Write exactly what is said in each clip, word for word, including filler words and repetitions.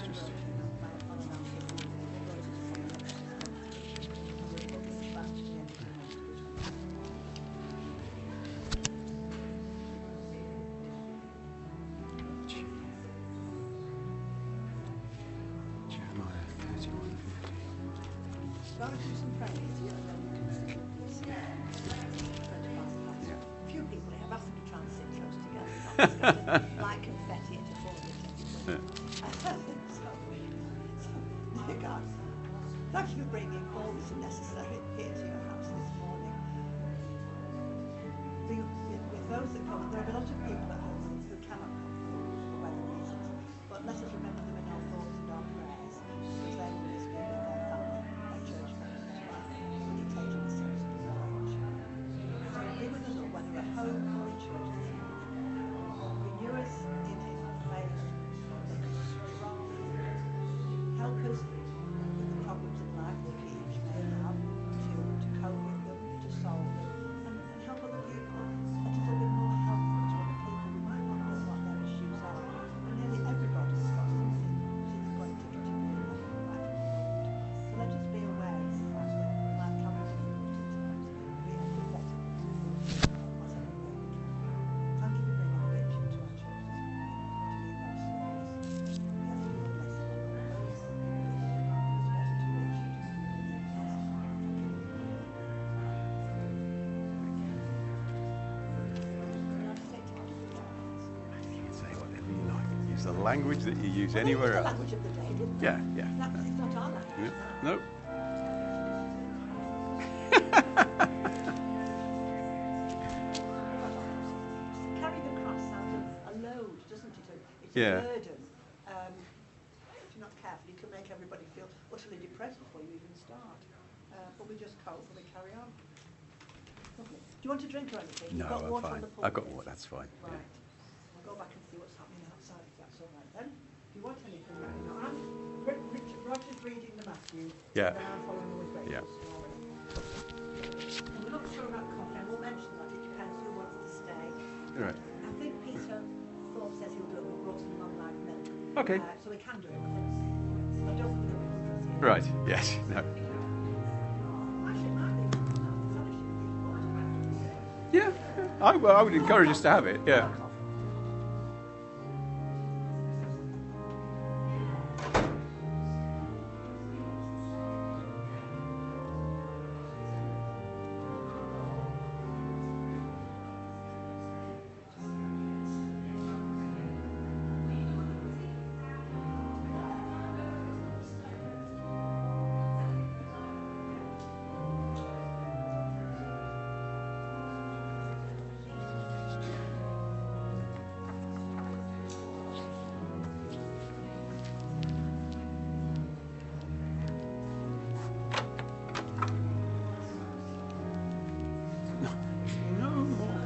interesting. Jeremiah thirty-one fifty. Yeah. Few people have asked them to try and sit close together. Like confetti at a forward. So, so, dear God, thank you for bringing all this necessary here to your house this morning. With, with, with those that come, there are a lot of people at home who cannot come for weather reasons, but let us remember them in our thoughts and our prayers, because they will always be with their family, their church members as well, when you take in the sins of the world. So be with us all, whether at home or in church this morning. Renew us in His faith, make us strong, help us with the problems in life that we each may have, to, to cope with them, to solve them, and, and help other people a little bit more helpful to other people who might not know what their issues are. And nearly everybody's got something that is going to get to be in their life. So let us be aware of the fact that life can be difficult at times. We have to be better whatever way we can. Thank you for bringing Rich into our church this morning to lead our service. We ask you to bless him and all those who are especially to Rich. You can say whatever you like. Use the language that you use anywhere Well, else. language of the day, didn't Yeah, yeah. That's, it's not our language. No. Nope. Carrying a cross sounds a, a load, doesn't it? It's Yeah. a burden. Um, if you're not careful, you can make everybody feel utterly depressed before you even start. Uh, but we just cope and we carry on. Lovely. Do you want a drink or anything? No, You've got I'm water fine. on the I've got pulpit. water, that's fine. Right. We'll go back and see what's happening outside, if that's all right then. If you want anything, let me know. I'm, Ri- Richard, Roger's reading the Matthew. Yeah. And then I'm following with Rachel. Yeah. And we're not sure about coffee. I will mention that. It depends who wants to stay. Right. I think Peter Thorpe says he'll do it. We've brought some long-life milk. Okay. Uh, so we can do it with it. I don't think there'll be hundreds here. Right. Yes. No. Actually, it might be. Fellowship people. Yeah. I, well, I would encourage us to have it. Yeah. No more.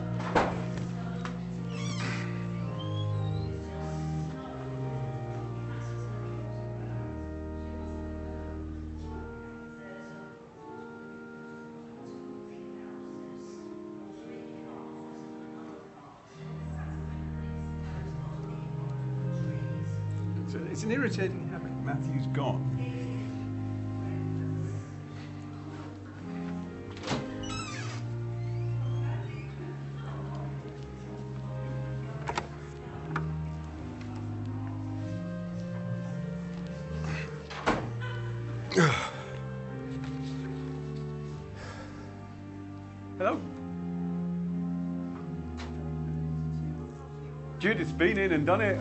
So it's an irritating habit. Matthew's gone. Hello. Judith's been in and done it.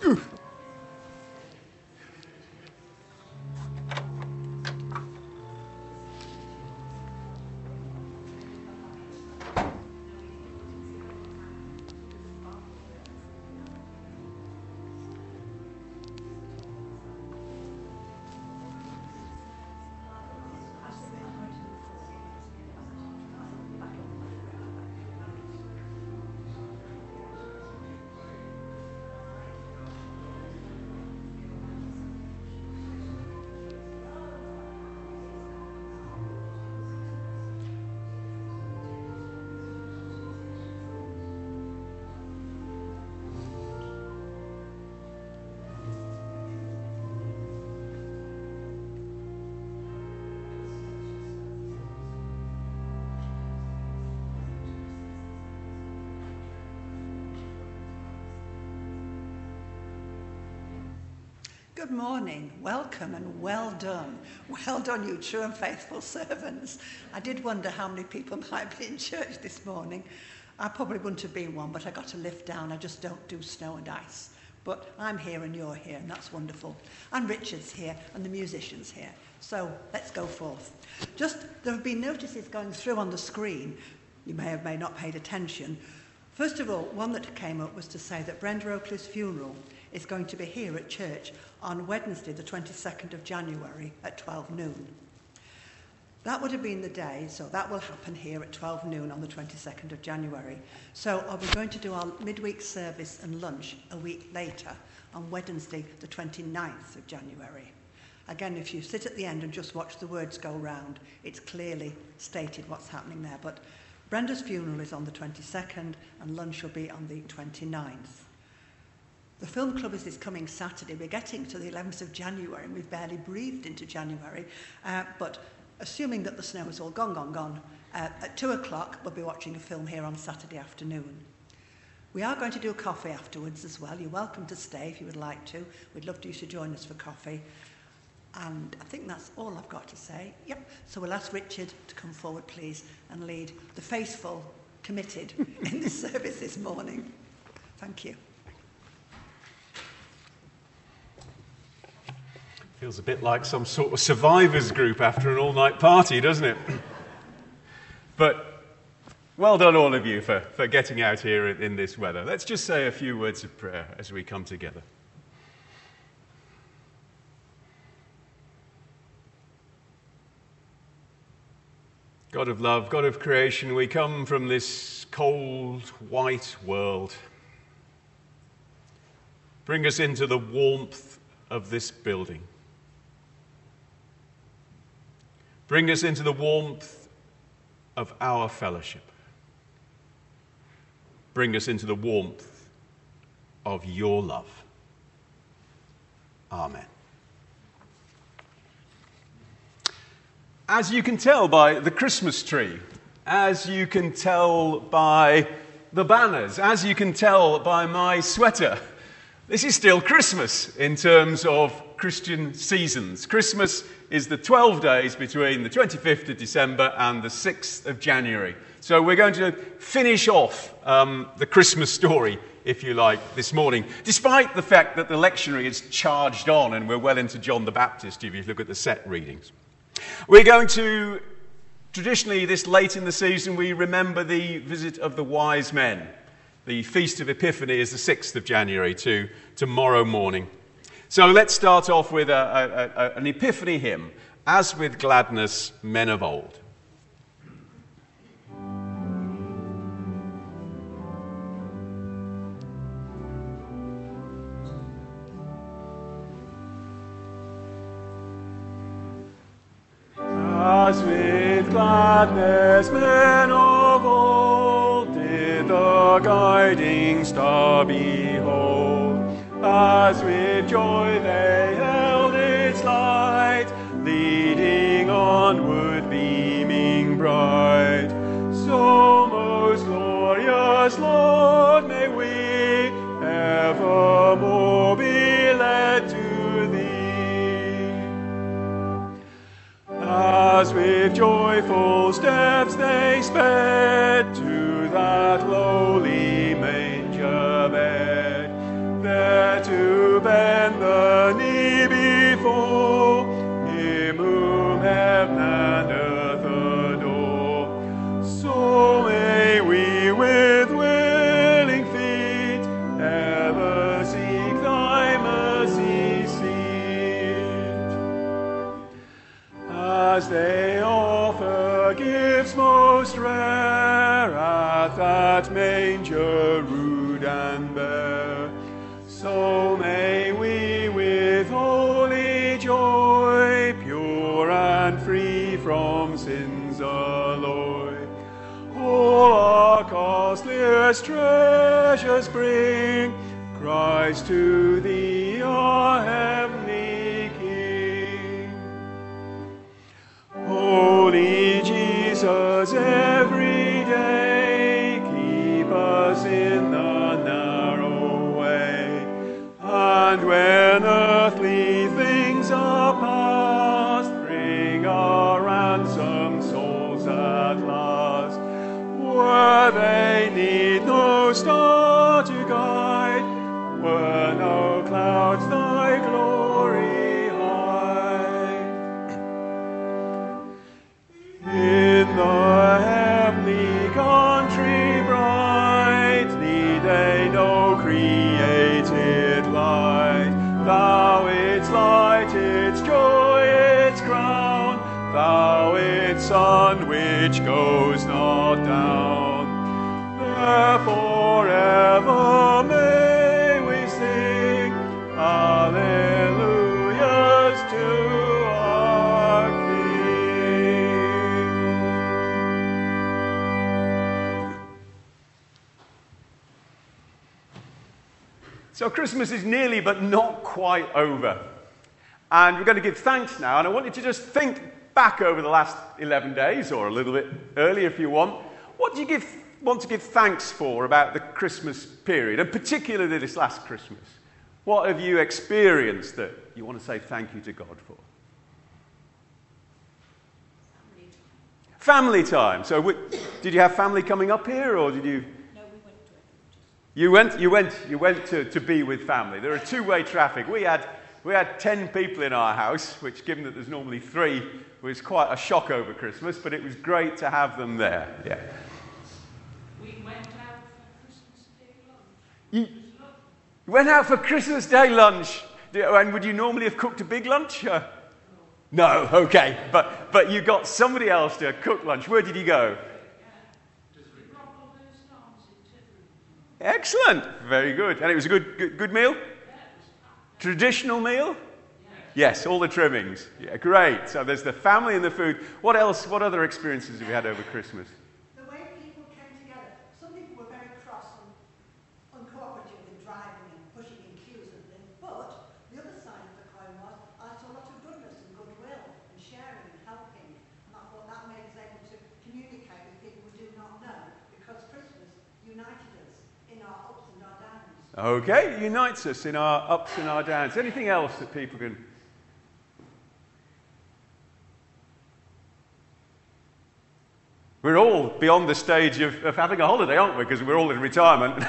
Good morning, welcome and well done. Well done, you true and faithful servants. I did wonder how many people might be in church this morning. I probably wouldn't have been one, but I got a lift down. I just don't do snow and ice. But I'm here and you're here, and that's wonderful. And Richard's here and the musician's here. So let's go forth. Just, there have been notices going through on the screen. You may have may not paid attention. First of all, one that came up was to say that Brenda Oakley's funeral is going to be here at church on Wednesday, the twenty-second of January at twelve noon. That would have been the day, so that will happen here at twelve noon on the twenty-second of January. So are we going to do our midweek service and lunch a week later on Wednesday, the twenty-ninth of January? Again, if you sit at the end and just watch the words go round, it's clearly stated what's happening there. But Brenda's funeral is on the twenty-second and lunch will be on the twenty-ninth. The film club is this coming Saturday. We're getting to the eleventh of January and we've barely breathed into January. Uh, but assuming that the snow is all gone, gone, gone, uh, at two o'clock we'll be watching a film here on Saturday afternoon. We are going to do a coffee afterwards as well. You're welcome to stay if you would like to. We'd love you to join us for coffee. And I think that's all I've got to say. Yep. So we'll ask Richard to come forward, please, and lead the faithful, committed in this service this morning. Thank you. Feels a bit like some sort of survivors group after an all-night party, doesn't it? But well done all of you for, for getting out here in, in this weather. Let's just say a few words of prayer as we come together. God of love, God of creation, we come from this cold, white world. Bring us into the warmth of this building. Bring us into the warmth of our fellowship. Bring us into the warmth of your love. Amen. As you can tell by the Christmas tree, as you can tell by the banners, as you can tell by my sweater, this is still Christmas in terms of Christian seasons. Christmas is the twelve days between the twenty-fifth of December and the sixth of January. So we're going to finish off um, the Christmas story, if you like, this morning, despite the fact that the lectionary is charged on and we're well into John the Baptist if you look at the set readings. We're going to, traditionally this late in the season, we remember the visit of the wise men. The Feast of Epiphany is the sixth of January to tomorrow morning. So let's start off with a, a, a, an Epiphany hymn, As with Gladness, Men of Old. As with gladness, men of old did the guiding star behold. As with joy they held its light, leading onward, beaming bright. So, most glorious Lord, may we evermore be led to Thee. As with joyful steps they sped to that lowly manger bed, there to fair. So may we with holy joy, pure and free from sin's alloy, all our costliest treasures bring, Christ to thee, our heavenly King. Holy Jesus, every day keep us in the narrow way, and when earthly things are past, bring our ransomed souls at last, where they need no star to guide, where no clouds thy glory hide. In the heavenly country bright, need they no created light. Thou its light, its joy, its crown, thou its sun which goes not down. Therefore ever may we sing Alleluias to our King. So Christmas is nearly but not quite over. And we're going to give thanks now. And I want you to just think back over the last eleven days, or a little bit earlier if you want. What do you give, want to give thanks for about the Christmas period, and particularly this last Christmas? What have you experienced that you want to say thank you to God for? Family time. Family time. So we, did you have family coming up here, or did you... No, we went to it. You went, you went, you went to, to be with family. There are two-way traffic. We had... We had ten people in our house, which, given that there's normally three, was quite a shock over Christmas, but it was great to have them there. Yeah. We went out for Christmas Day lunch. You went out for Christmas Day lunch, and would you normally have cooked a big lunch? Uh, no. No, okay, but but you got somebody else to cook lunch. Where did you go? Excellent, very good, and it was a good good, good meal. Traditional meal? Yes. Yes, all the trimmings. Yeah, great. So there's the family and the food. What else? What other experiences have you had over Christmas? The way people came together. Some people were very cross and uncooperative in driving and pushing in queues and things. But the other side of the coin was I saw a lot of goodness and goodwill and sharing and helping. And I thought that made us able to communicate with people we do not know, because Christmas united us in our ups and our downs. Okay, it unites us in our ups and our downs. Anything else that people can... We're all beyond the stage of, of having a holiday, aren't we? Because we're all in retirement.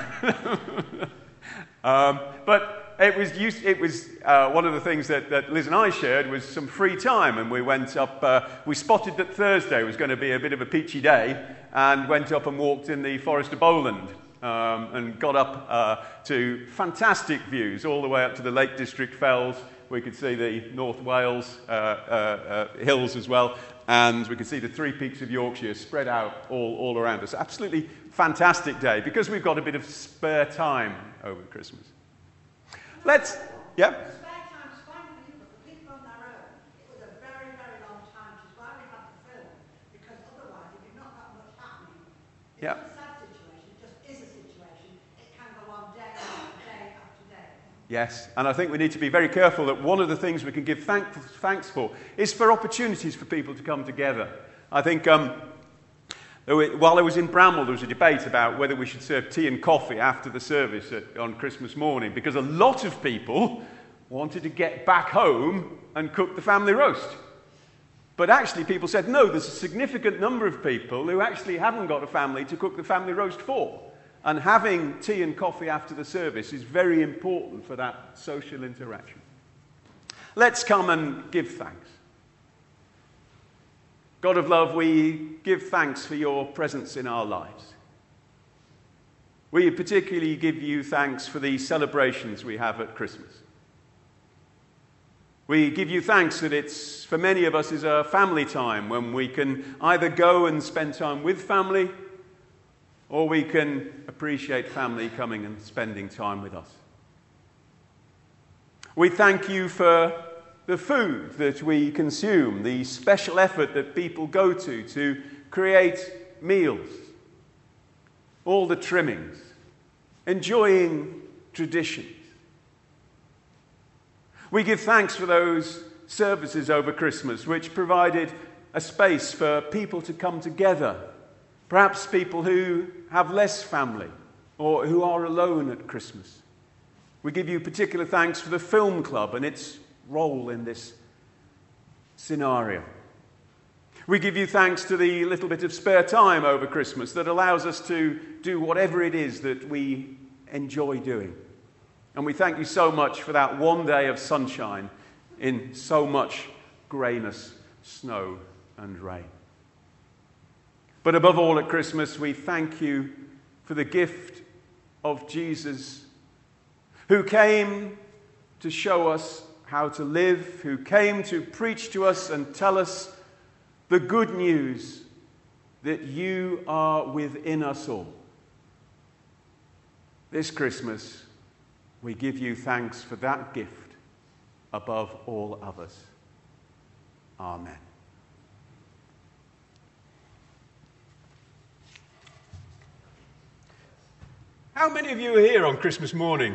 um, but it was used, it was uh, one of the things that, that Liz and I shared was some free time, and we went up. Uh, we spotted that Thursday was going to be a bit of a peachy day, and went up and walked in the Forest of Bowland. Um, and got up uh, to fantastic views all the way up to the Lake District Fells. We could see the North Wales uh, uh, uh, hills as well, and we could see the three peaks of Yorkshire spread out all, all around us. Absolutely fantastic day, because we've got a bit of spare time over Christmas. Let's, yeah? Spare time's fine for you, but for people on their own, it was a very, very long time, which is why we had the film, because otherwise, if you've not got much happening, it's Yeah. not a sad situation, it just is a situation. It can go on day after day after day. Yes, and I think we need to be very careful that one of the things we can give thank, thanks for is for opportunities for people to come together. I think um, while I was in Bramwell, there was a debate about whether we should serve tea and coffee after the service at, on Christmas morning, because a lot of people wanted to get back home and cook the family roast. But actually people said, no, there's a significant number of people who actually haven't got a family to cook the family roast for. And having tea and coffee after the service is very important for that social interaction. Let's come and give thanks. God of love, we give thanks for your presence in our lives. We particularly give you thanks for the celebrations we have at Christmas. We give you thanks that it's, for many of us, is a family time when we can either go and spend time with family, or we can appreciate family coming and spending time with us. We thank you for the food that we consume, the special effort that people go to to create meals, all the trimmings, enjoying traditions. We give thanks for those services over Christmas which provided a space for people to come together, perhaps people who have less family or who are alone at Christmas. We give you particular thanks for the film club and its role in this scenario. We give you thanks to the little bit of spare time over Christmas that allows us to do whatever it is that we enjoy doing. And we thank you so much for that one day of sunshine in so much greyness, snow and rain. But above all at Christmas, we thank you for the gift of Jesus, who came to show us how to live, who came to preach to us and tell us the good news that you are within us all. This Christmas, we give you thanks for that gift above all others. Amen. How many of you are here on Christmas morning?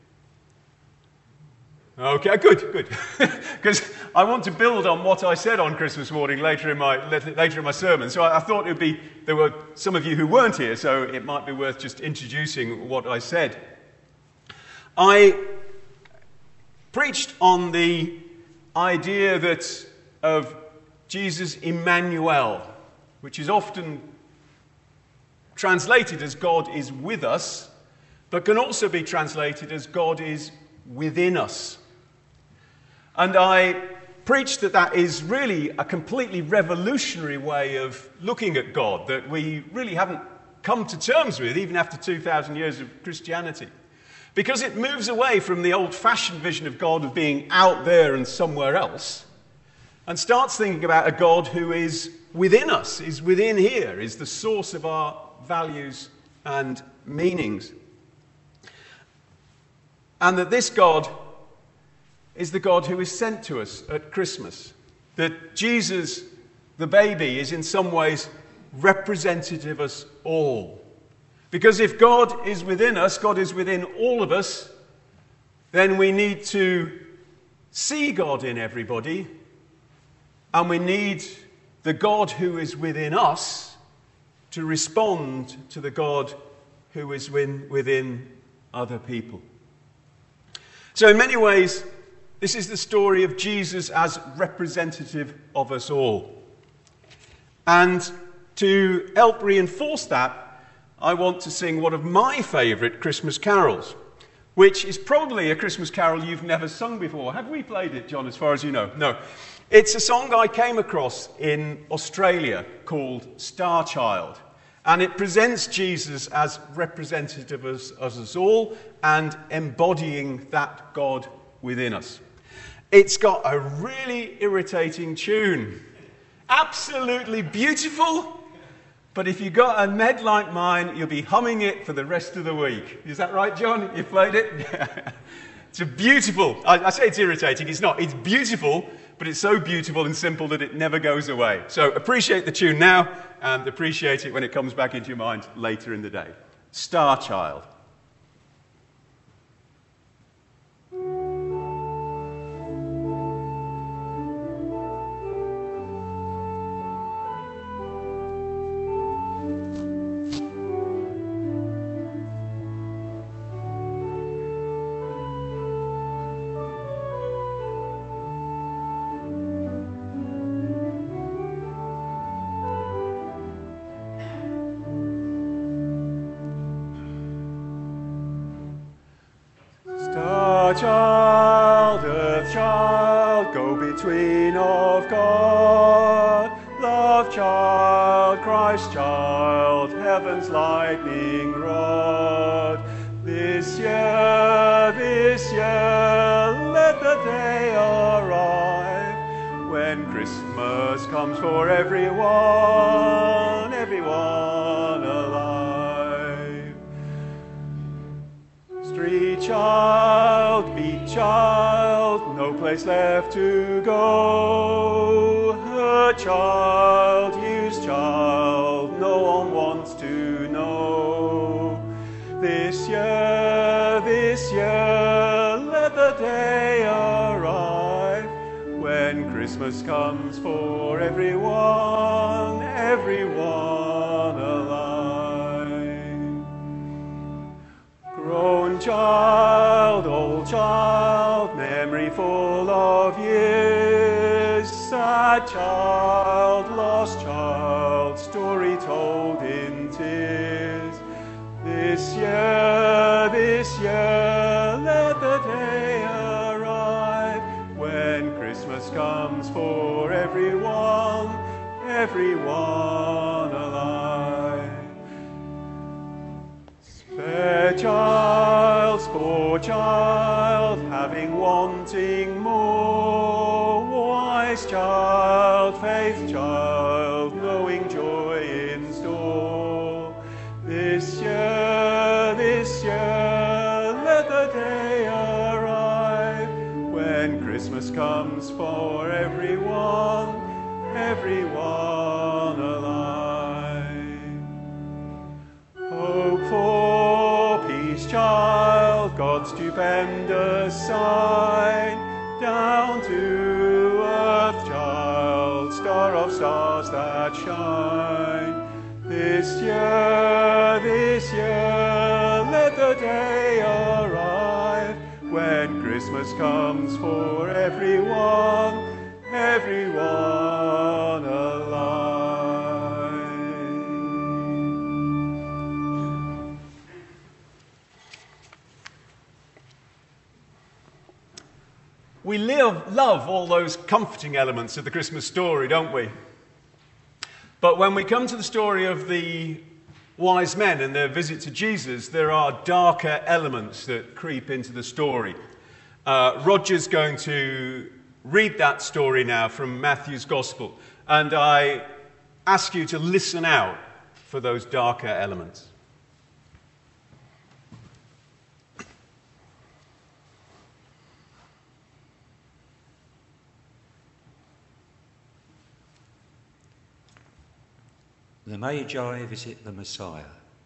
Okay, good, good. Because I want to build on what I said on Christmas morning later in my later in my sermon. So I, I thought it would be there were some of you who weren't here, so it might be worth just introducing what I said. I preached on the idea that of Jesus Emmanuel, which is often translated as God is with us, but can also be translated as God is within us. And I preached that that is really a completely revolutionary way of looking at God that we really haven't come to terms with even after two thousand years of Christianity. Because it moves away from the old-fashioned vision of God of being out there and somewhere else and starts thinking about a God who is within us, is within here, is the source of our values and meanings. And that this God is the God who is sent to us at Christmas. That Jesus, the baby, is in some ways representative of us all. Because if God is within us, God is within all of us, then we need to see God in everybody, and we need the God who is within us to respond to the God who is within other people. So in many ways, this is the story of Jesus as representative of us all. And to help reinforce that, I want to sing one of my favourite Christmas carols, which is probably a Christmas carol you've never sung before. Have we played it, John, as far as you know? No. It's a song I came across in Australia called Star Child. And it presents Jesus as representative of us, of us all and embodying that God within us. It's got a really irritating tune. Absolutely beautiful, but if you've got a Ned like mine, you'll be humming it for the rest of the week. Is that right, John? You played it? It's a beautiful, I, I say it's irritating, it's not. It's beautiful, but it's so beautiful and simple that it never goes away. So appreciate the tune now and appreciate it when it comes back into your mind later in the day. Star Child. Child, earth child, go between of God, love child, Christ child, heaven's lightning rod. This year, this year, let the day arrive when Christmas comes for everyone, everyone alive. child, meek child, no place left to go. Her child, used child, no one wants to know. This year, this year, let the day arrive when Christmas comes for everyone, everyone alive. Grown child, old child, memory full of years, sad child, lost child, story told in tears. This year, this year, let the day arrive when Christmas comes for everyone, everyone alive. Spare child, poor child, having wanting more. Wise child, faith child, knowing joy in store. This year, this year, let the day arrive when Christmas comes for everyone, everyone alive. Hope for peace, child, God's stupendous sign. Down to earth, child, star of stars that shine. This year, this year, let the day arrive when Christmas comes for everyone, everyone alive. We live, love all those comforting elements of the Christmas story, don't we? But when we come to the story of the wise men and their visit to Jesus, there are darker elements that creep into the story. Uh, Roger's going to read that story now from Matthew's Gospel, and I ask you to listen out for those darker elements. The Magi visit the Messiah.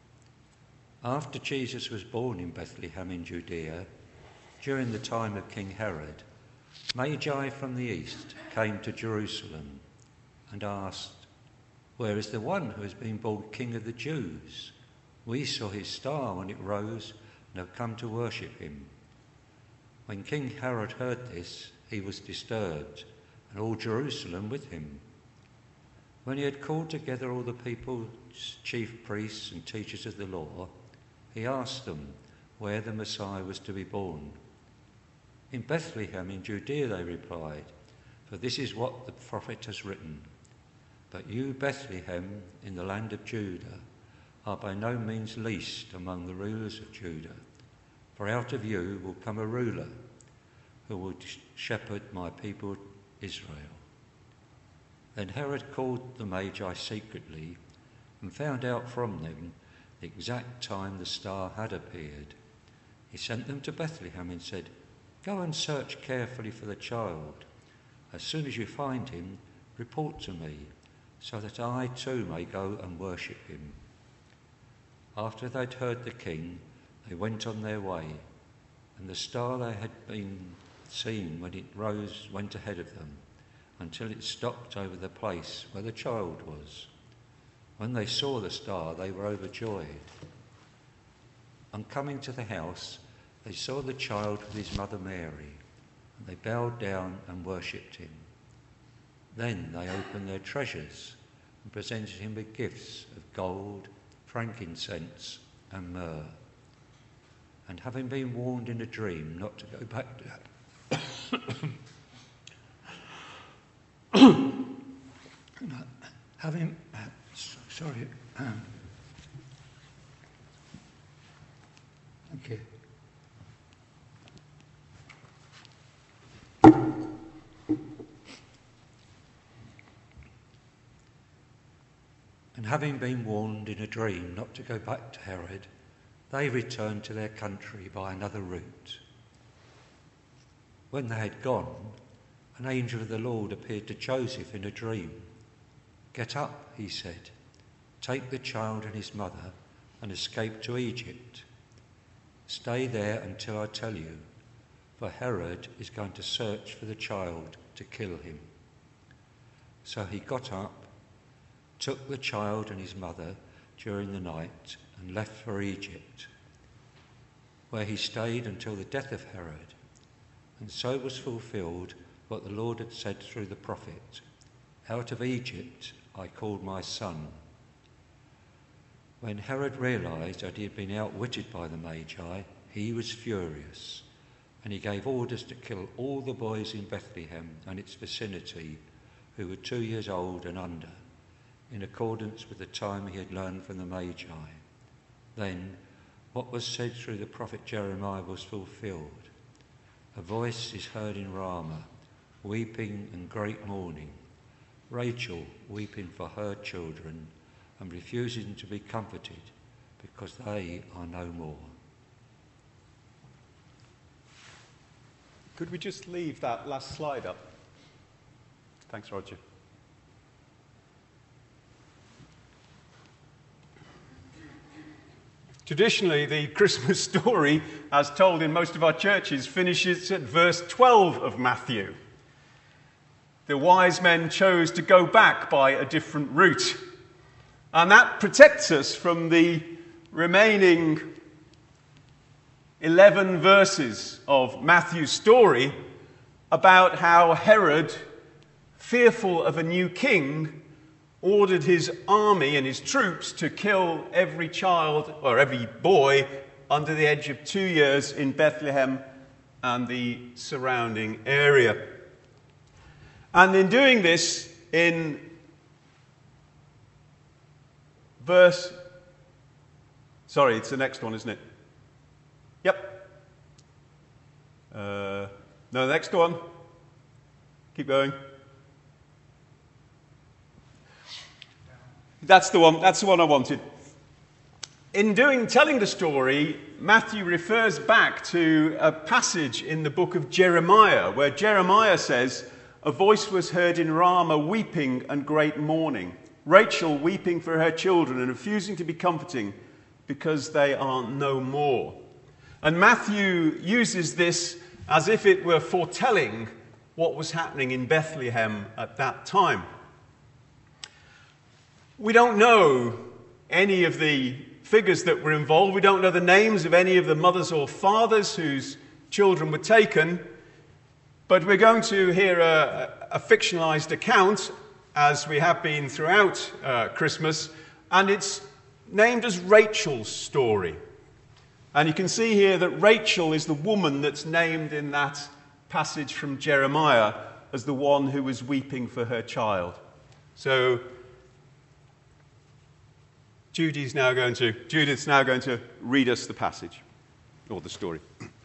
After Jesus was born in Bethlehem in Judea, during the time of King Herod, Magi from the east came to Jerusalem and asked, "Where is the one who has been born King of the Jews? We saw his star when it rose and have come to worship him." When King Herod heard this, he was disturbed, and all Jerusalem with him. When he had called together all the people's chief priests and teachers of the law, he asked them where the Messiah was to be born. "In Bethlehem in Judea," they replied, "for this is what the prophet has written. But you, Bethlehem, in the land of Judah, are by no means least among the rulers of Judah, for out of you will come a ruler who will shepherd my people Israel." Then Herod called the Magi secretly and found out from them the exact time the star had appeared. He sent them to Bethlehem and said, "Go and search carefully for the child. As soon as you find him, report to me, so that I too may go and worship him." After they'd heard the king, they went on their way, and the star they had been seen when it rose went ahead of them, until it stopped over the place where the child was. When they saw the star, they were overjoyed. On coming to the house, they saw the child with his mother Mary, and they bowed down and worshipped him. Then they opened their treasures and presented him with gifts of gold, frankincense, and myrrh. And having been warned in a dream not to go back to having sorry um, okay and having been warned in a dream not to go back to Herod, they returned to their country by another route. When they had gone, an angel of the Lord appeared to Joseph in a dream. "Get up," he said, "take the child and his mother and escape to Egypt. Stay there until I tell you, for Herod is going to search for the child to kill him." So he got up, took the child and his mother during the night and left for Egypt, where he stayed until the death of Herod. And so was fulfilled what the Lord had said through the prophet, "Out of Egypt I called my son." When Herod realised that he had been outwitted by the Magi, he was furious, and he gave orders to kill all the boys in Bethlehem and its vicinity who were two years old and under, in accordance with the time he had learned from the Magi. Then what was said through the prophet Jeremiah was fulfilled. "A voice is heard in Ramah, weeping and great mourning, Rachel weeping for her children and refusing to be comforted because they are no more." Could we just leave that last slide up? Thanks, Roger. Traditionally, the Christmas story, as told in most of our churches, finishes at verse twelve of Matthew. The wise men chose to go back by a different route. And that protects us from the remaining eleven verses of Matthew's story about how Herod, fearful of a new king, ordered his army and his troops to kill every child or every boy under the age of two years in Bethlehem and the surrounding area. And in doing this, in verse... Sorry, it's the next one, isn't it? Yep. Uh, no, the next one. Keep going. That's the one. That's the one I wanted. In doing, telling the story, Matthew refers back to a passage in the book of Jeremiah, where Jeremiah says, "A voice was heard in Ramah, weeping and great mourning, Rachel weeping for her children and refusing to be comforting because they are no more." And Matthew uses this as if it were foretelling what was happening in Bethlehem at that time. We don't know any of the figures that were involved. We don't know the names of any of the mothers or fathers whose children were taken. But we're going to hear a, a fictionalized account, as we have been throughout uh, Christmas, and it's named as Rachel's story. And you can see here that Rachel is the woman that's named in that passage from Jeremiah as the one who was weeping for her child. So Judy's now going to, Judith's now going to read us the passage, or the story.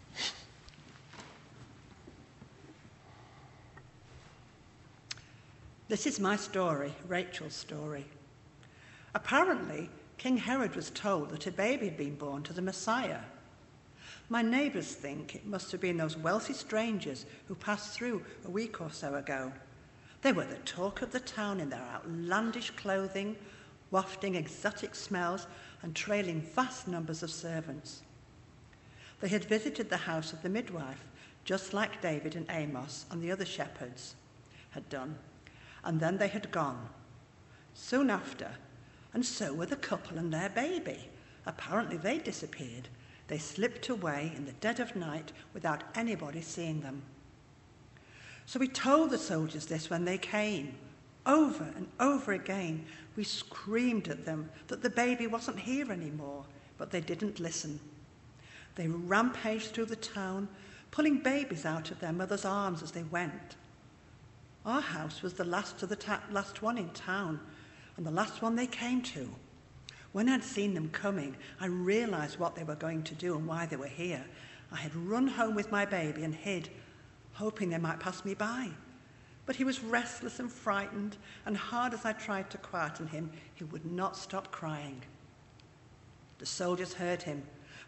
This is my story, Rachel's story. Apparently, King Herod was told that a baby had been born to the Messiah. My neighbours think it must have been those wealthy strangers who passed through a week or so ago. They were the talk of the town in their outlandish clothing, wafting exotic smells and trailing vast numbers of servants. They had visited the house of the midwife, just like David and Amos and the other shepherds had done, and then they had gone. Soon after, and so were the couple and their baby. Apparently they disappeared. They slipped away in the dead of night without anybody seeing them. So we told the soldiers this when they came. Over and over again, we screamed at them that the baby wasn't here anymore, but they didn't listen. They rampaged through the town, pulling babies out of their mother's arms as they went. Our house was the last of the ta- last one in town, and the last one they came to. When I'd seen them coming, I realised what they were going to do and why they were here. I had run home with my baby and hid, hoping they might pass me by. But he was restless and frightened, and hard as I tried to quieten him, he would not stop crying. The soldiers heard him,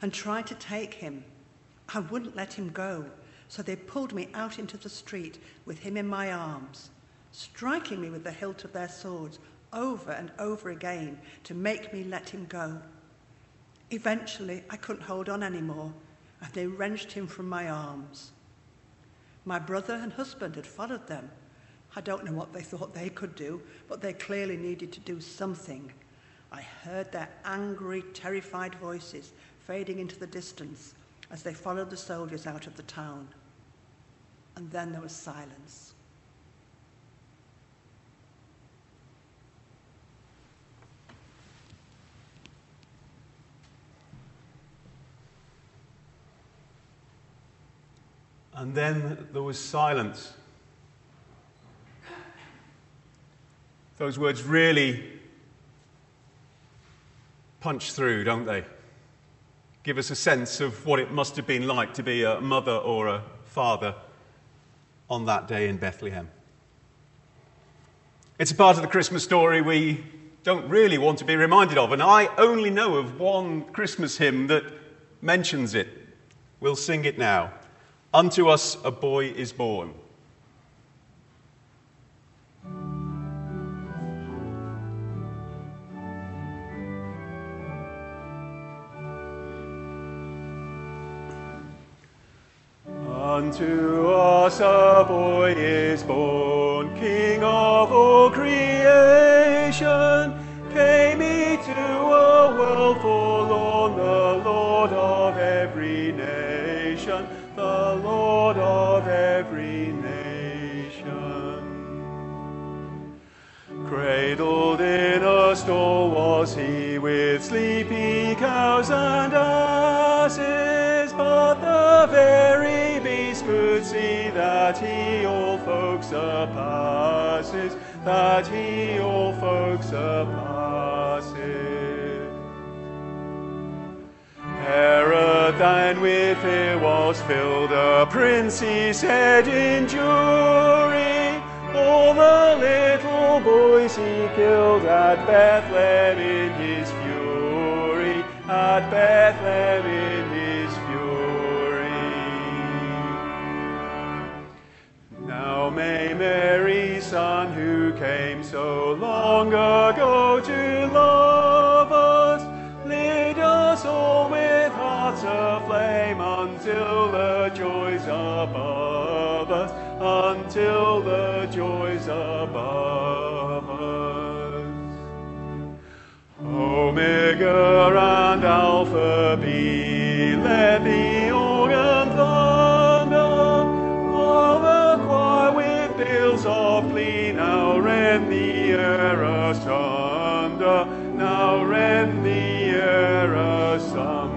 and tried to take him. I wouldn't let him go, so they pulled me out into the street with him in my arms, striking me with the hilt of their swords over and over again to make me let him go. Eventually, I couldn't hold on anymore, and they wrenched him from my arms. My brother and husband had followed them. I don't know what they thought they could do, but they clearly needed to do something. I heard their angry, terrified voices fading into the distance as they followed the soldiers out of the town. And then there was silence. And then there was silence. Those words really punch through, don't they? Give us a sense of what it must have been like to be a mother or a father on that day in Bethlehem. It's a part of the Christmas story we don't really want to be reminded of, and I only know of one Christmas hymn that mentions it. We'll sing it now. Unto us a boy is born. Unto us a boy is born, King of all creation. Came he to a world forlorn, the Lord of every nation, the Lord of every nation. Cradled in a stall was he, with sleepy cows and asses, but the very beast could see that he all folk surpasses, that he all folk surpasses. Herod then with fear was filled, a prince he said in jury, all the little boys he killed at Bethlehem in his fury, at Bethlehem in his fury. Now may Mary's Son, who came so long ago to love us, lead us all with hearts aflame until the joys above us, until the joys above us. Omega and Alpha be, let the organ thunder, while the choir with peals of glee now rend the air asunder, now rend the air asunder.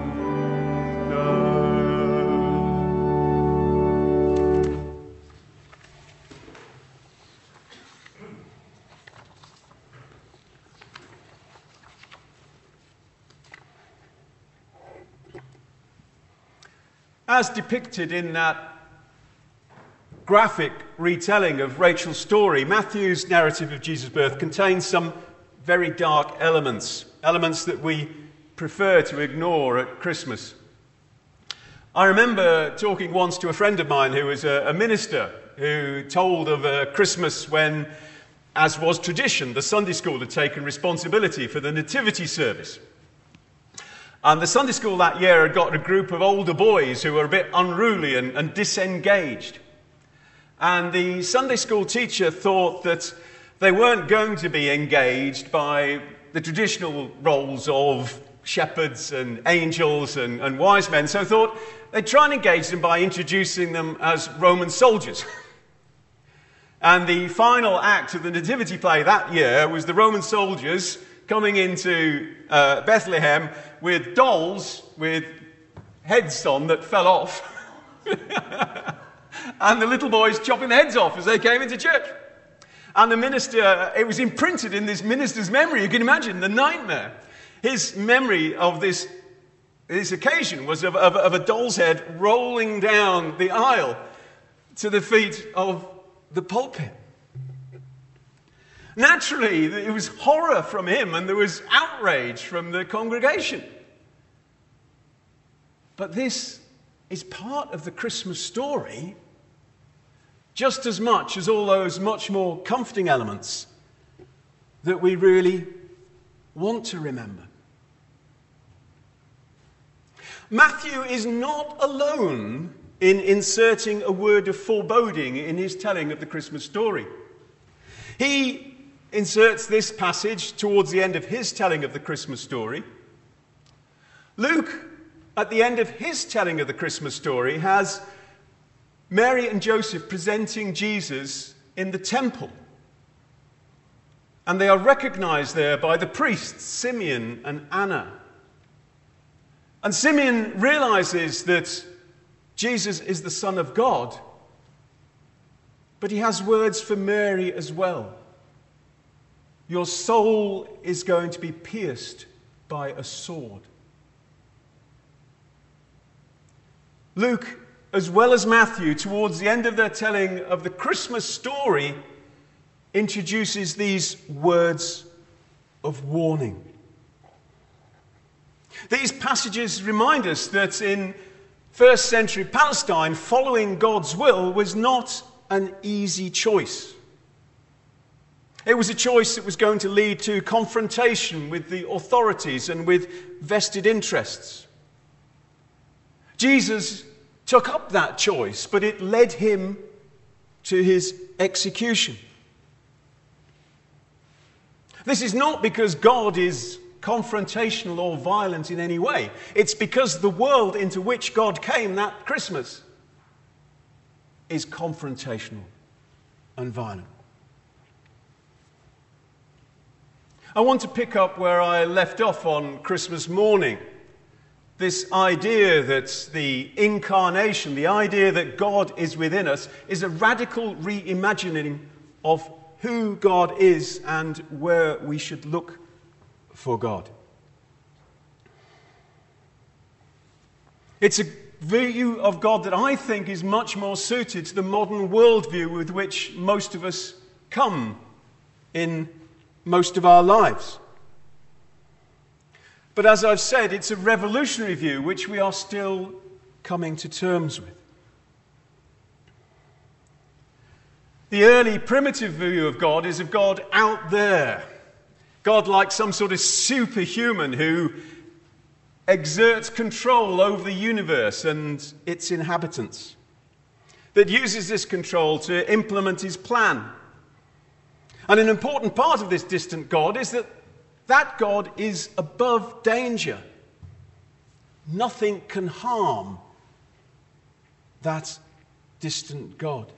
As depicted in that graphic retelling of Rachel's story, Matthew's narrative of Jesus' birth contains some very dark elements, elements that we prefer to ignore at Christmas. I remember talking once to a friend of mine who was a, a minister who told of a Christmas when, as was tradition, the Sunday school had taken responsibility for the nativity service. And the Sunday school that year had got a group of older boys who were a bit unruly and, and disengaged. And the Sunday school teacher thought that they weren't going to be engaged by the traditional roles of shepherds and angels and, and wise men, so thought they'd try and engage them by introducing them as Roman soldiers. And the final act of the nativity play that year was the Roman soldiers coming into uh, Bethlehem with dolls with heads on that fell off. And the little boys chopping their heads off as they came into church. And the minister, it was imprinted in this minister's memory. You can imagine the nightmare. His memory of this, this occasion was of, of, of a doll's head rolling down the aisle to the feet of the pulpit. Naturally, it was horror from him and there was outrage from the congregation. But this is part of the Christmas story just as much as all those much more comforting elements that we really want to remember. Matthew is not alone in inserting a word of foreboding in his telling of the Christmas story. He inserts this passage towards the end of his telling of the Christmas story. Luke, at the end of his telling of the Christmas story, has Mary and Joseph presenting Jesus in the temple. And they are recognized there by the priests, Simeon and Anna. And Simeon realizes that Jesus is the Son of God, but he has words for Mary as well. Your soul is going to be pierced by a sword. Luke, as well as Matthew, towards the end of their telling of the Christmas story, introduces these words of warning. These passages remind us that in first century Palestine, following God's will was not an easy choice. It was a choice that was going to lead to confrontation with the authorities and with vested interests. Jesus took up that choice, but it led him to his execution. This is not because God is confrontational or violent in any way. It's because the world into which God came that Christmas is confrontational and violent. I want to pick up where I left off on Christmas morning. This idea that the incarnation, the idea that God is within us, is a radical reimagining of who God is and where we should look for God. It's a view of God that I think is much more suited to the modern worldview with which most of us come in most of our lives. But as I've said, it's a revolutionary view which we are still coming to terms with. The early primitive view of God is of God out there. God like some sort of superhuman who exerts control over the universe and its inhabitants, that uses this control to implement his plan. And an important part of this distant God is that that God is above danger. Nothing can harm that distant God.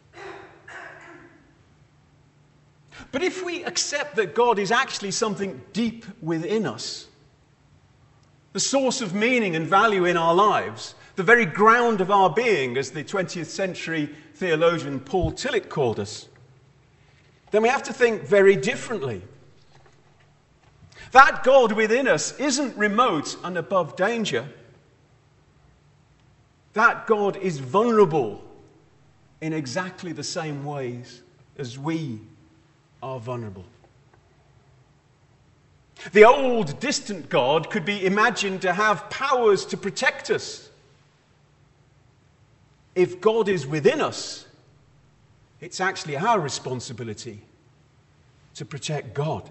But if we accept that God is actually something deep within us, the source of meaning and value in our lives, the very ground of our being, as the twentieth century theologian Paul Tillich called us, then we have to think very differently. That God within us isn't remote and above danger. That God is vulnerable in exactly the same ways as we are vulnerable. The old, distant God could be imagined to have powers to protect us. If God is within us, it's actually our responsibility to protect God.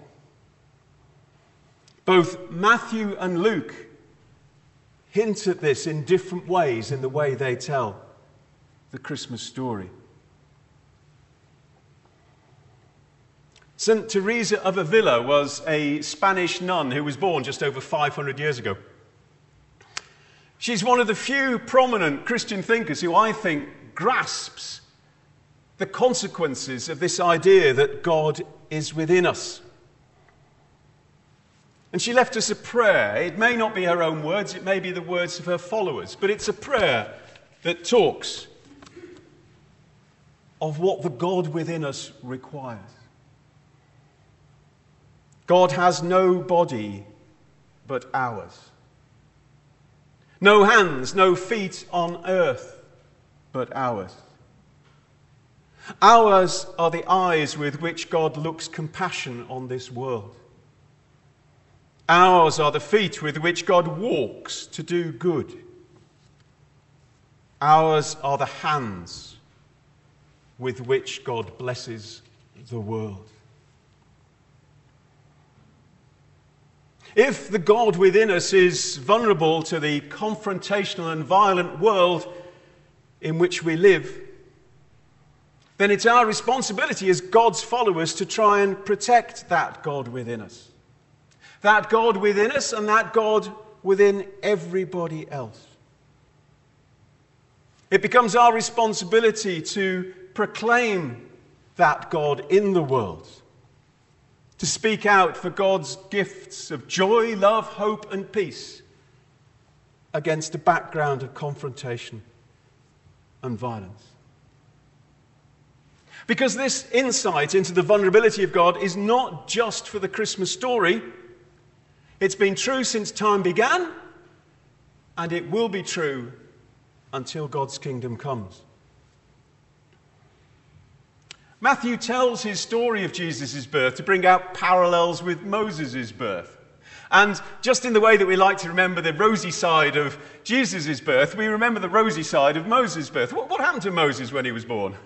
Both Matthew and Luke hint at this in different ways in the way they tell the Christmas story. Saint Teresa of Avila was a Spanish nun who was born just over five hundred years ago. She's one of the few prominent Christian thinkers who I think grasps the consequences of this idea that God is within us. And she left us a prayer. It may not be her own words, it may be the words of her followers, but it's a prayer that talks of what the God within us requires. God has no body but ours. No hands, no feet on earth but ours. Ours are the eyes with which God looks compassion on this world. Ours are the feet with which God walks to do good. Ours are the hands with which God blesses the world. If the God within us is vulnerable to the confrontational and violent world in which we live, then it's our responsibility as God's followers to try and protect that God within us. That God within us and that God within everybody else. It becomes our responsibility to proclaim that God in the world, to speak out for God's gifts of joy, love, hope, and peace against a background of confrontation and violence. Because this insight into the vulnerability of God is not just for the Christmas story. It's been true since time began, and it will be true until God's kingdom comes. Matthew tells his story of Jesus' birth to bring out parallels with Moses' birth. And just in the way that we like to remember the rosy side of Jesus' birth, we remember the rosy side of Moses' birth. What, what happened to Moses when he was born?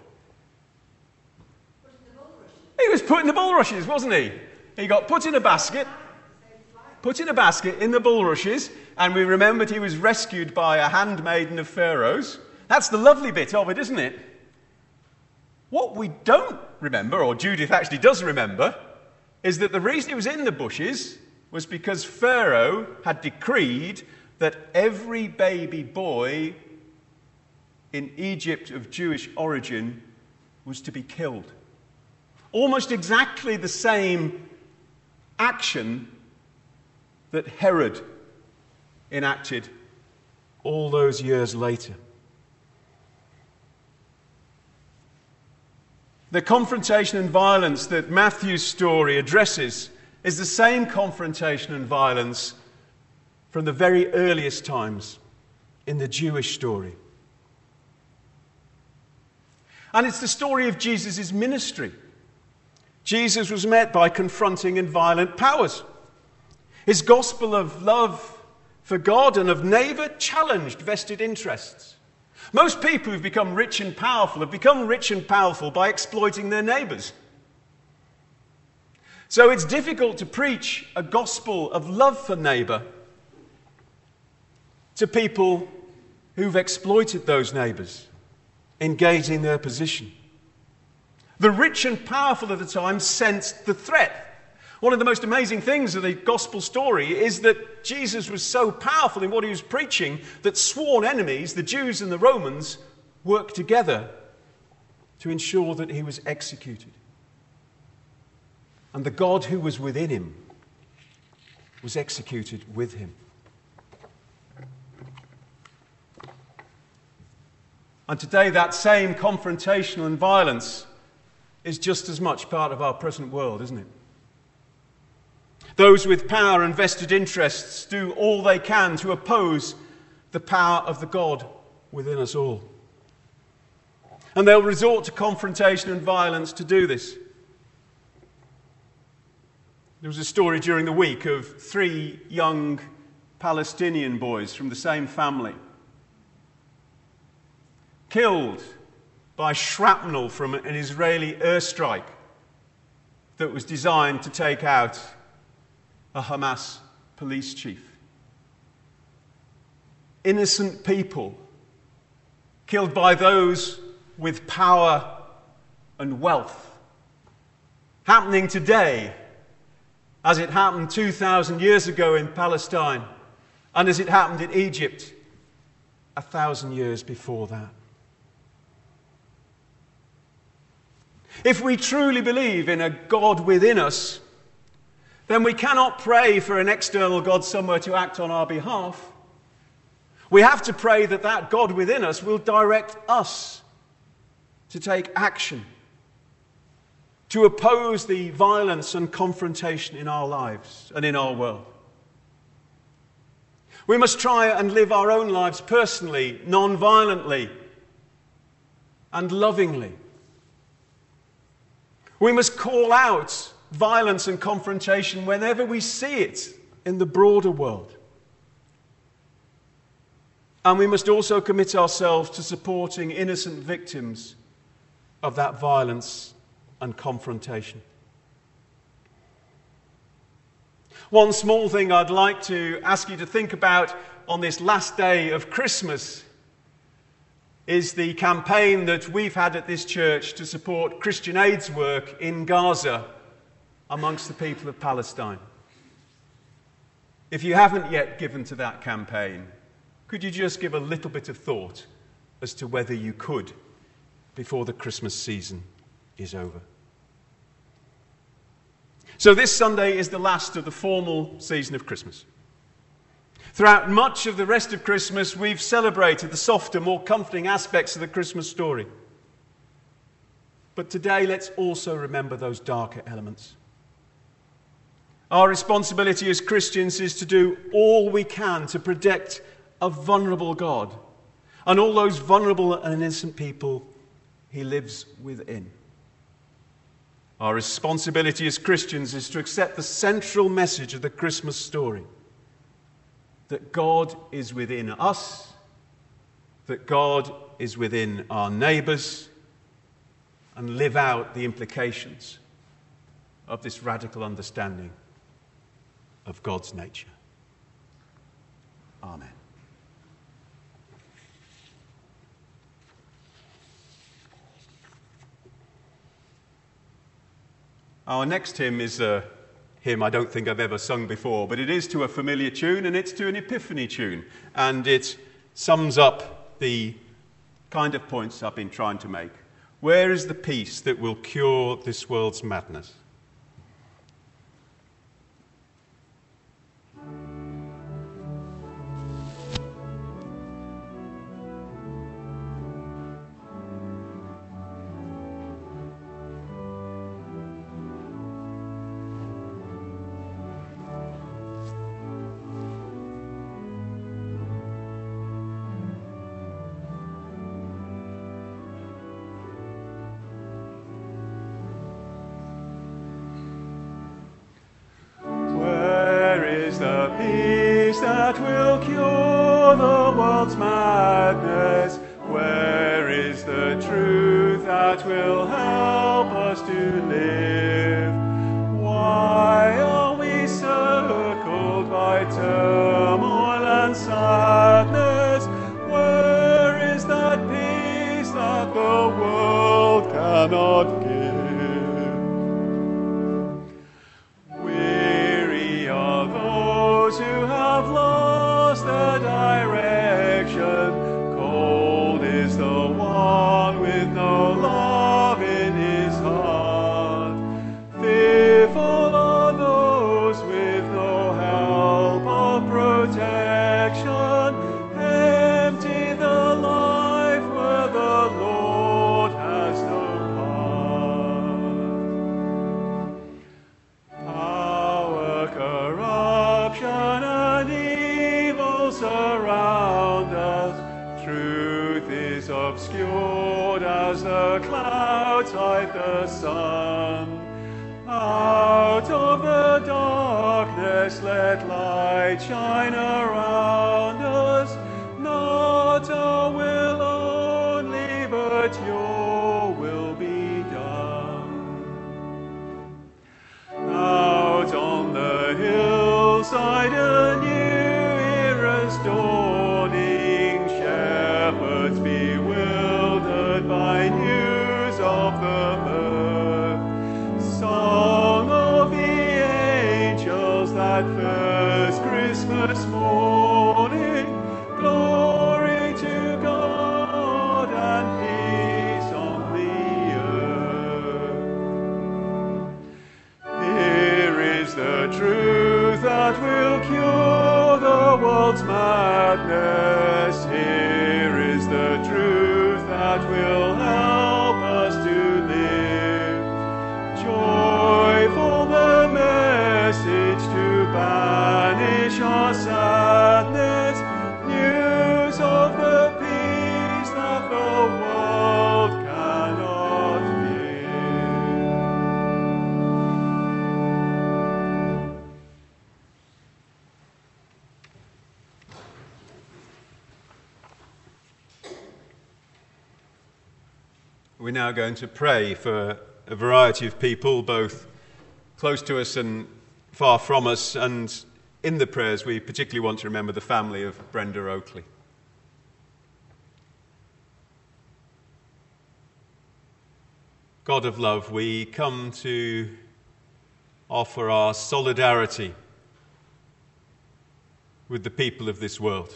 He was put in the bulrushes, wasn't he? He got put in a basket, put in a basket in the bulrushes, and we remembered he was rescued by a handmaiden of Pharaoh's. That's the lovely bit of it, isn't it? What we don't remember, or Judith actually does remember, is that the reason he was in the bushes was because Pharaoh had decreed that every baby boy in Egypt of Jewish origin was to be killed. Almost exactly the same action that Herod enacted all those years later. The confrontation and violence that Matthew's story addresses is the same confrontation and violence from the very earliest times in the Jewish story. And it's the story of Jesus' ministry. Jesus was met by confronting and violent powers. His gospel of love for God and of neighbour challenged vested interests. Most people who've become rich and powerful have become rich and powerful by exploiting their neighbours. So it's difficult to preach a gospel of love for neighbour to people who've exploited those neighbours, engaging their position. The rich and powerful at the time sensed the threat. One of the most amazing things of the gospel story is that Jesus was so powerful in what he was preaching that sworn enemies, the Jews and the Romans, worked together to ensure that he was executed. And the God who was within him was executed with him. And today that same confrontation and violence is just as much part of our present world, isn't it? Those with power and vested interests do all they can to oppose the power of the God within us all. And they'll resort to confrontation and violence to do this. There was a story during the week of three young Palestinian boys from the same family killed by shrapnel from an Israeli airstrike that was designed to take out a Hamas police chief. Innocent people killed by those with power and wealth. Happening today as it happened two thousand years ago in Palestine and as it happened in Egypt a thousand years before that. If we truly believe in a God within us, then we cannot pray for an external God somewhere to act on our behalf. We have to pray that that God within us will direct us to take action, to oppose the violence and confrontation in our lives and in our world. We must try and live our own lives personally, non-violently, and lovingly. We must call out violence and confrontation whenever we see it in the broader world. And we must also commit ourselves to supporting innocent victims of that violence and confrontation. One small thing I'd like to ask you to think about on this last day of Christmas is the campaign that we've had at this church to support Christian Aid's work in Gaza amongst the people of Palestine. If you haven't yet given to that campaign, could you just give a little bit of thought as to whether you could before the Christmas season is over? So this Sunday is the last of the formal season of Christmas. Throughout much of the rest of Christmas, we've celebrated the softer, more comforting aspects of the Christmas story. But today, let's also remember those darker elements. Our responsibility as Christians is to do all we can to protect a vulnerable God and all those vulnerable and innocent people He lives within. Our responsibility as Christians is to accept the central message of the Christmas story, that God is within us, that God is within our neighbours, and live out the implications of this radical understanding of God's nature. Amen. Our next hymn is a hymn I don't think I've ever sung before, but it is to a familiar tune, and it's to an Epiphany tune, and it sums up the kind of points I've been trying to make. Where is the peace that will cure this world's madness? That will cure the world's madness? Where is the truth that will help us to live? Why are we circled by turmoil and sadness? Where is that peace that the world cannot give? Who have lost their direction, cold is the one with no love in his heart. Fearful are those with no help of protection. Empty the life where the Lord has no part. Power, corruption, and evil surround us. Truth is obscured as the clouds hide the sun. Out of the darkness let light shine around us. Not our will only, but your will be done. Out on the hillside a new era's dawning, shepherds bewildered by news of the birth. Song of the angels that first Christmas morning, glory to God and peace on the earth. Here is the truth that will cure the world's madness. Here is the truth that will help us to live. Joyful the message to banish our sadness. News of the peace that the world cannot give. we're now going to pray for a variety of people, both close to us and far from us, and in the prayers we particularly want to remember the family of Brenda Oakley. God of love, we come to offer our solidarity with the people of this world.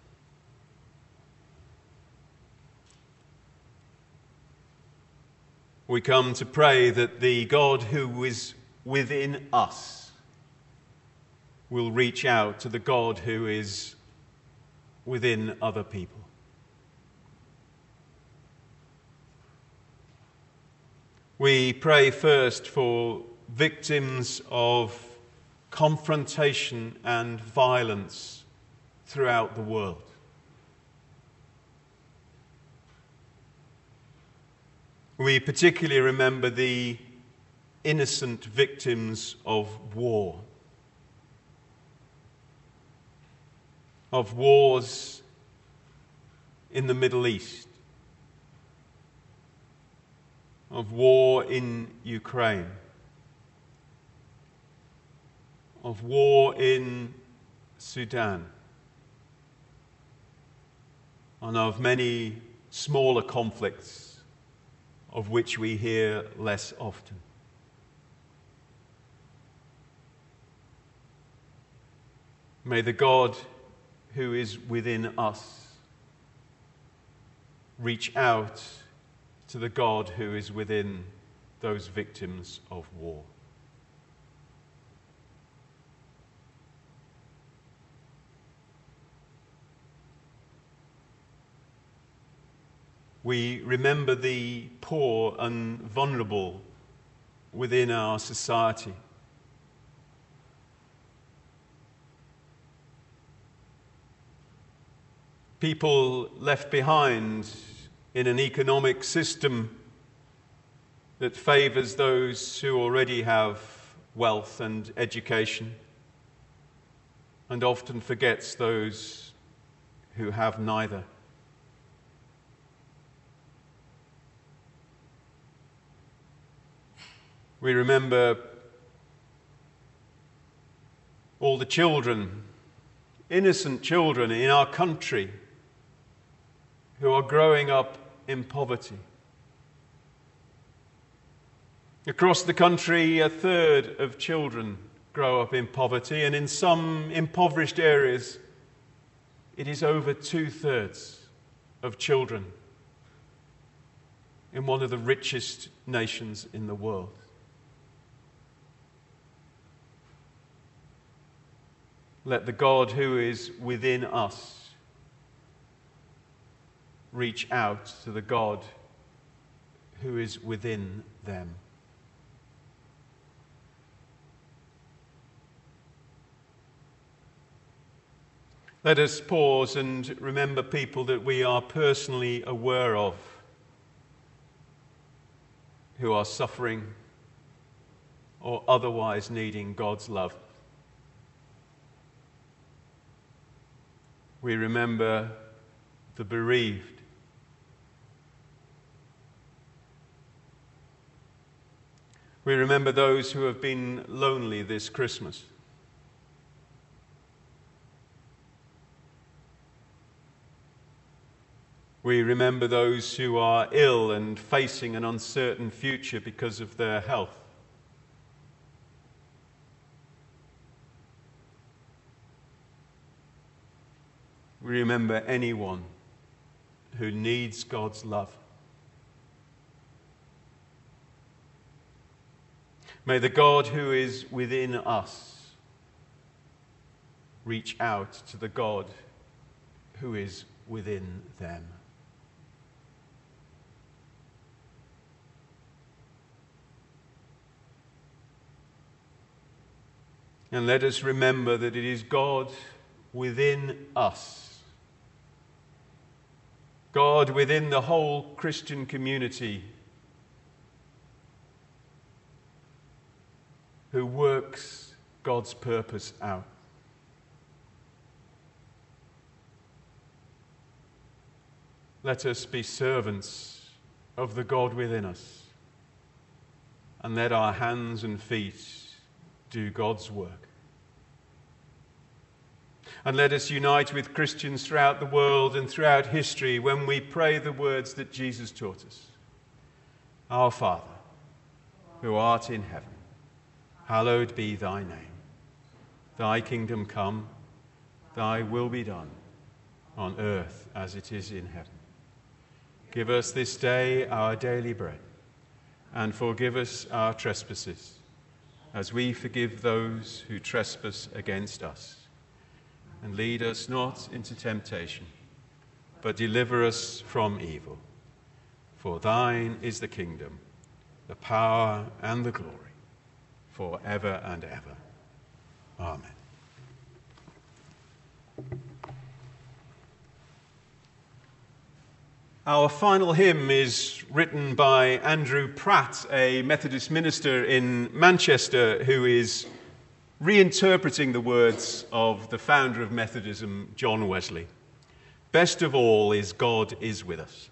We come to pray that the God who is within us will reach out to the God who is within other people. We pray first for victims of confrontation and violence throughout the world. We particularly remember the innocent victims of war, of wars in the Middle East, of war in Ukraine, of war in Sudan, and of many smaller conflicts of which we hear less often. May the God who is within us reach out to the God who is within those victims of war. We remember the poor and vulnerable within our society. People left behind in an economic system that favours those who already have wealth and education and often forgets those who have neither. We remember all the children, innocent children in our country who are growing up in poverty. Across the country, a third of children grow up in poverty, and in some impoverished areas, it is over two-thirds of children in one of the richest nations in the world. Let the God who is within us reach out to the God who is within them. Let us pause and remember people that we are personally aware of who are suffering or otherwise needing God's love. We remember the bereaved. We remember those who have been lonely this Christmas. We remember those who are ill and facing an uncertain future because of their health. We remember anyone who needs God's love. May the God who is within us reach out to the God who is within them. And let us remember that it is God within us, God within the whole Christian community, who works God's purpose out. Let us be servants of the God within us, and let our hands and feet do God's work. And let us unite with Christians throughout the world and throughout history when we pray the words that Jesus taught us. Our Father, who art in heaven, hallowed be thy name. Thy kingdom come, thy will be done, on earth as it is in heaven. Give us this day our daily bread, and forgive us our trespasses, as we forgive those who trespass against us. And lead us not into temptation, but deliver us from evil. For thine is the kingdom, the power, and the glory, for ever and ever. Amen. Our final hymn is written by Andrew Pratt, a Methodist minister in Manchester who is reinterpreting the words of the founder of Methodism, John Wesley. Best of all is God is with us.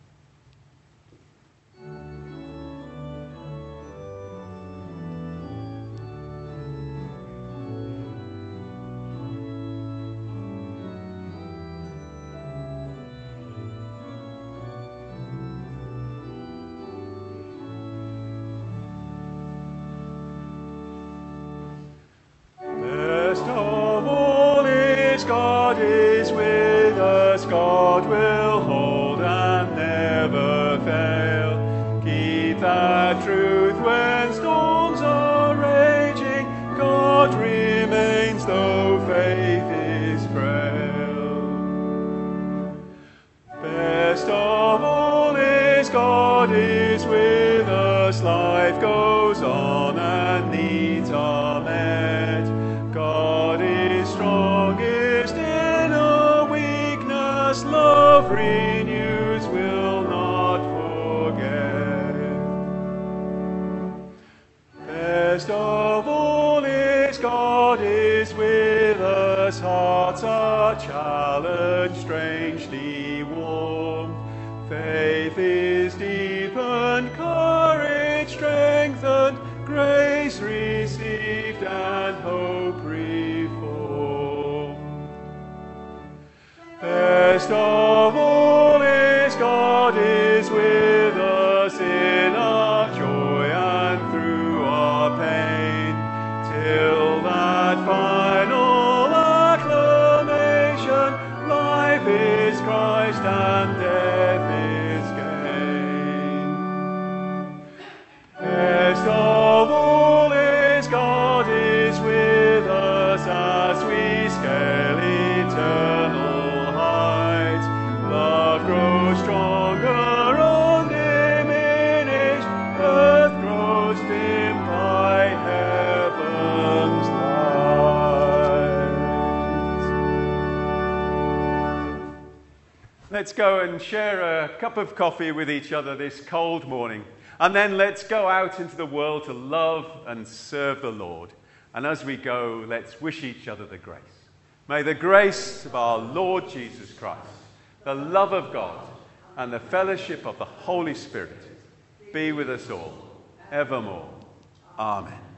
Let's go and share a cup of coffee with each other this cold morning. And then let's go out into the world to love and serve the Lord. And as we go, let's wish each other the grace. May the grace of our Lord Jesus Christ, the love of God, and the fellowship of the Holy Spirit be with us all, evermore. Amen.